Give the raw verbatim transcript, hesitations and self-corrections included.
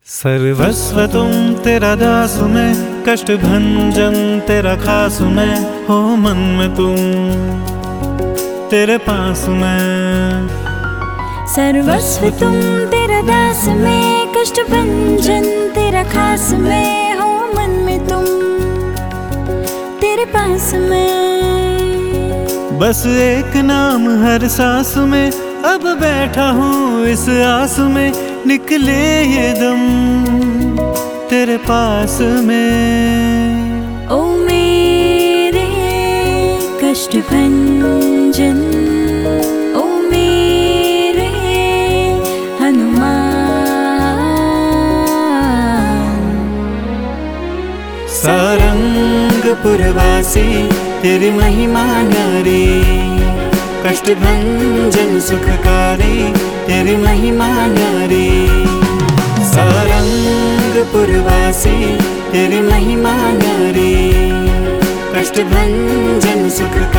सर्वस्व तुम तेरा दास मैं, कष्ट भंजन तेरा खास मैं, हो मन में तुम तेरे पास मैं। सर्वस्व तुम तेरा दास मैं, कष्ट भंजन तेरा खास मैं, हो मन में तुम तेरे पास मैं। बस एक नाम हर सांस में, अब बैठा हूँ इस आस में, निकले ये दम तेरे पास में। ओ मेरे कष्ट भंजन, ओ मेरे हनुमान, सारंगपुरवासी तेरी महिमा न्यारी, कष्ट भंजन सुखकारी तेरी महिमा न्यारी। सारंगपुरवासी तेरी महिमा न्यारी, कष्ट भंजन सुख